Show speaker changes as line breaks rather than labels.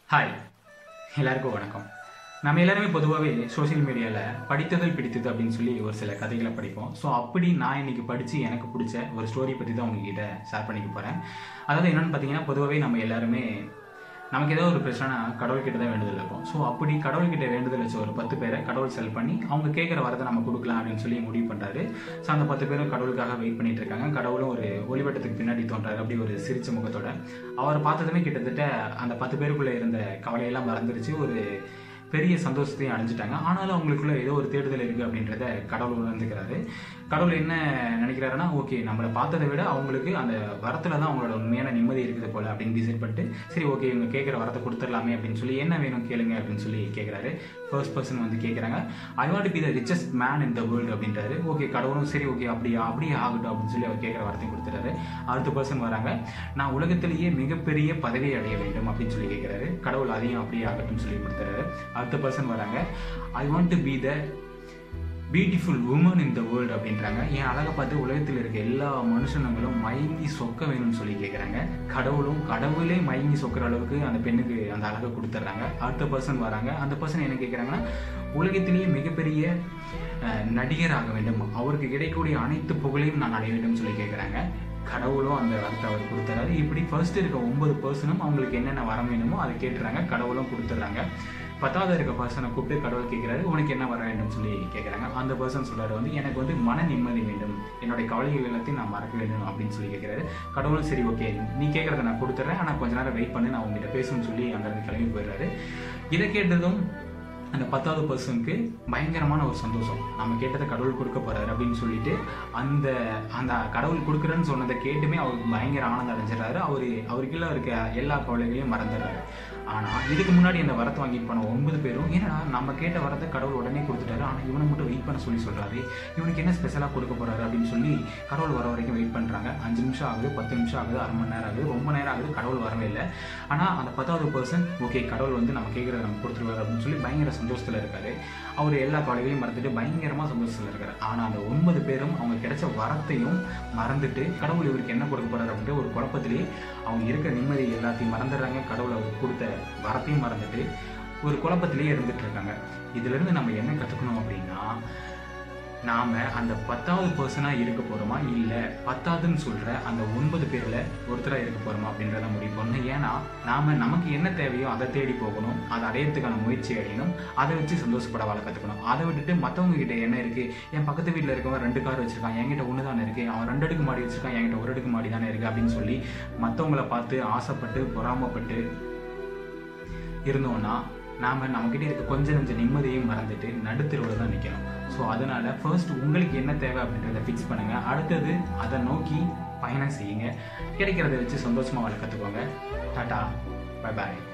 Hi, எல்லாருக்கும் வணக்கம். நம்ம எல்லாருமே பொதுவாகவே சோஷியல் மீடியாவில் படித்ததில் பிடித்தது அப்படின்னு சொல்லி ஒரு சில கதைகளை படிப்போம். ஸோ அப்படி நான் இன்னைக்கு படித்து எனக்கு பிடிச்ச ஒரு ஸ்டோரி பற்றி தான் உங்ககிட்ட ஷேர் பண்ணிக்க போகிறேன். அதாவது என்னென்னு பார்த்தீங்கன்னா, பொதுவாகவே நம்ம எல்லாருமே நமக்கு ஏதோ ஒரு பிரச்சனை கடவுள்கிட்ட தான் வேண்டுதல் இருக்கும். ஸோ அப்படி கடவுள்கிட்ட வேண்டுதல் வச்ச ஒரு 10 பேரை கடவுள் செல் பண்ணி அவங்க கேட்குற வரதை நம்ம கொடுக்கலாம் அப்படின்னு சொல்லி முடிவு பண்ணுறாரு. ஸோ அந்த 10 பேரும் கடவுளுக்காக வெயிட் பண்ணிட்டு இருக்காங்க. கடவுளும் ஒரு ஒளிவட்டத்துக்கு பின்னாடி தோன்றாரு, அப்படி ஒரு சிரிச்ச முகத்தோட. அவரை பார்த்ததுமே கிட்டத்தட்ட அந்த 10 பேருக்குள்ளே இருந்த கவலையெல்லாம் மறந்துருச்சு, ஒரு பெரிய சந்தோஷத்தையும் அடைஞ்சிட்டாங்க. ஆனாலும் அவங்களுக்குள்ள ஏதோ ஒரு தேடுதல் இருக்குது அப்படின்றத கடவுள் உணர்ந்துக்கிறாரு. கடவுள் என்ன நினைக்கிறாருன்னா, ஓகே நம்மளை பார்த்ததை விட அவங்களுக்கு அந்த வரத்தில் தான் அவங்களோட உண்மையான நிம்மதி இருக்குது போல் அப்படின்னு டிசைட் பண்ணிட்டு, சரி ஓகே இவங்க கேட்குற வரத்தை கொடுத்துடலாமே அப்படின்னு சொல்லி, என்ன வேணும் கேளுங்க அப்படின்னு சொல்லி கேட்குறாரு. ஃபர்ஸ்ட் பர்சன் வந்து கேட்குறாங்க, I want to be the richest man in the world அப்படின்றாரு. ஓகே கடவுளும் சரி ஓகே அப்படியே ஆகட்டும் அப்படின்னு சொல்லி அவர் கேட்குற வரத்தையும் கொடுத்துறாரு. அடுத்த பர்சன் வராங்க, நான் உலகத்திலேயே மிகப்பெரிய பதவியை அடைய வேண்டும் அப்படின்னு சொல்லி கேட்குறாரு. கடவுள் அதையும் அப்படியே ஆகட்டும் சொல்லி கொடுத்துறாரு. அடுத்த பர்சன் வராங்க, I want to be the beautiful woman in the world அப்படின்றாங்க. என் அழகை பார்த்து உலகத்தில் இருக்க எல்லா மனுஷனுங்களும் மயங்கி சொக்க வேணும்னு சொல்லி கேட்குறாங்க. கடவுளே மயங்கி சொக்கிற அளவுக்கு அந்த பெண்ணுக்கு அந்த அழகை கொடுத்துட்றாங்க. அடுத்த பர்சன் வராங்க, அந்த பர்சன் என்ன கேட்குறாங்கன்னா, உலகத்திலேயே மிகப்பெரிய நடிகர் ஆக வேண்டும், அவருக்கு கிடைக்கக்கூடிய அனைத்து புகழையும் நான் அடைய வேண்டும் சொல்லி கேட்குறாங்க. கடவுளும் அந்த வரத்தை அவர் கொடுத்துறாரு. இப்படி ஃபர்ஸ்ட் இருக்க 9 பர்சனும் அவங்களுக்கு என்னென்ன வரம் வேணுமோ அதை கேட்டுறாங்க, கடவுளும் கொடுத்துட்றாங்க. 10வது இருக்க பர்சனை கூப்பிட்டு கடவுள் கேட்குறாரு, உனக்கு என்ன வர வேண்டும் சொல்லி கேட்குறாங்க. அந்த பர்சன் சொல்கிறாரு வந்து, எனக்கு வந்து மன நிம்மதி வேண்டும், என்னுடைய கவலைகள் எல்லாத்தையும் நான் மறக்க வேண்டும் அப்படின்னு சொல்லி கேட்குறாரு. கடவுளும் சரி ஓகே நீ கேட்குறத நான் கொடுத்துட்றேன், ஆனால் கொஞ்ச நேரம் வெயிட் பண்ணி நான் உங்ககிட்ட பேசணும்னு சொல்லி அங்கேருந்து கிளம்பி போயிடுறாரு. இதை கேட்டதும் அந்த 10வது பர்சனுக்கு பயங்கரமான ஒரு சந்தோஷம், நம்ம கேட்டதை கடவுள் கொடுக்க போறாரு அப்படின்னு சொல்லிட்டு அந்த அந்த கடவுள் கொடுக்குறேன்னு சொன்னதை கேட்டுமே அவருக்கு பயங்கர ஆனந்தம் அடைஞ்சிடறாரு. அவருக்குள்ள இருக்க எல்லா கவலைகளையும் மறந்துடுறாரு. ஆனால் இதுக்கு முன்னாடி அந்த வரத்தை வாங்கிட்டு போன 9 பேரும், ஏன்னா நம்ம கேட்ட வரத்தை கடவுள் உடனே கொடுத்துட்டாரு, ஆனால் இவனை மட்டும் வெயிட் பண்ண சொல்கிறாரு, இவனுக்கு என்ன ஸ்பெஷலாக கொடுக்க போறாரு அப்படின்னு சொல்லி கடவுள் வர வரைக்கும் வெயிட் பண்ணுறாங்க. 5 நிமிஷம் ஆகுது, 10 நிமிஷம் ஆகுது, அரை மணி நேரம் ஆகுது, ரொம்ப நேரம் ஆகுது, கடவுள் வரவே இல்லை. ஆனால் அந்த 10வது பர்சன் ஓகே கடவுள் வந்து நம்ம கேட்குறத நம்ம கொடுத்துருவாரு அப்படின்னு சொல்லி பயங்கர சந்தோஷத்தில் இருக்காரு. அவர் எல்லா கவலைகளையும் மறந்துட்டு பயங்கரமாக சந்தோஷத்தில் இருக்காரு. ஆனால் அந்த 9 பேரும் அவங்க கிடைச்ச வரத்தையும் மறந்துட்டு கடவுள் இவருக்கு என்ன கொடுக்க போறாரு அப்படின்ற ஒரு குழப்பத்திலேயே அவங்க இருக்கிற நிம்மதி எல்லாத்தையும் மறந்துடுறாங்க. கடவுள் அவருக்கு கொடுத்த வரத்தையும் மறந்துட்டு ஒரு குழப்பத்திலேயே இருந்துட்டு இருக்காங்க. இதுல இருந்து நம்ம என்ன கற்றுக்கணும் அப்படின்னா, நாம அந்த 10வது பர்சனாக இருக்க போகிறோமா, இல்லை 10வதுன்னு சொல்கிற அந்த 9 பேரில் ஒருத்தராக இருக்க போகிறோமா அப்படின்றத முடிவு பண்ணணும். ஏன்னா நமக்கு என்ன தேவையோ அதை தேடி போகணும், அதை அடையிறதுக்கான முயற்சி அடையணும், அதை வச்சு சந்தோஷப்பட வாழ கற்றுக்கணும். அதை விட்டுட்டு மற்றவங்க கிட்ட என்ன இருக்குது, என் பக்கத்து வீட்டில் இருக்கவன் 2 கார் வச்சுருக்கான், என்கிட்ட 1 தானே இருக்குது, அவன் 2 அடுக்கு மாடி வச்சுருக்கான், என்கிட்ட 1 அடுக்கு மாடி தானே இருக்குது அப்படின்னு சொல்லி மற்றவங்களை பார்த்து ஆசைப்பட்டு பொறாமப்பட்டு இருந்தோம்னா நம்மக்கிட்ட இருக்க கொஞ்சம் நிம்மதியும் மறந்துட்டு நடுத்தெருவில் தான் நிற்கணும். ஸோ அதனால ஃபர்ஸ்ட் உங்களுக்கு என்ன தேவை அப்படின்றத ஃபிக்ஸ் பண்ணுங்க. அடுத்தது அதை நோக்கி பயணம் செய்யுங்க. கிடைக்கிறத வச்சு சந்தோஷமாக வாழ கற்றுக்கோங்க. டாடா, பை பாய்.